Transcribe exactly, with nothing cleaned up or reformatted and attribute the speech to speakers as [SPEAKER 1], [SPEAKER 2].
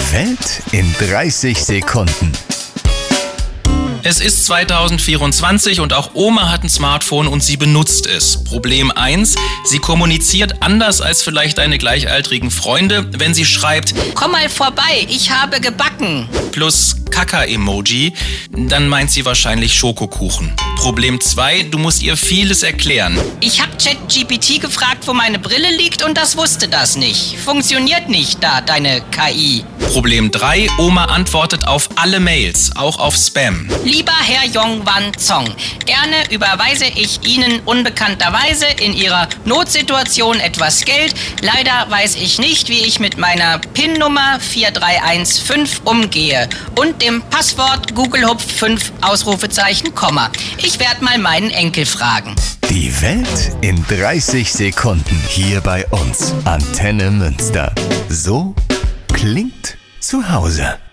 [SPEAKER 1] Die Welt in dreißig Sekunden.
[SPEAKER 2] Es ist zweitausendvierundzwanzig und auch Oma hat ein Smartphone und sie benutzt es. Problem eins, sie kommuniziert anders als vielleicht deine gleichaltrigen Freunde, wenn sie schreibt
[SPEAKER 3] Komm mal vorbei, ich habe gebacken.
[SPEAKER 2] plus Kaka-Emoji, dann meint sie wahrscheinlich Schokokuchen. Problem zwei, du musst ihr vieles erklären.
[SPEAKER 3] Ich habe ChatGPT gefragt, wo meine Brille liegt und das wusste das nicht. Funktioniert nicht da, deine K I.
[SPEAKER 2] Problem drei, Oma antwortet auf alle Mails, auch auf Spam.
[SPEAKER 3] Lieber Herr Yong-Wan Zong, gerne überweise ich Ihnen unbekannterweise in Ihrer Notsituation etwas Geld. Leider weiß ich nicht, wie ich mit meiner PIN-Nummer vier drei eins fünf umgehe und dem Passwort Google Hupf fünf Ausrufezeichen Komma. Ich werde mal meinen Enkel fragen.
[SPEAKER 1] Die Welt in dreißig Sekunden hier bei uns. Antenne Münster. So klingt zu Hause.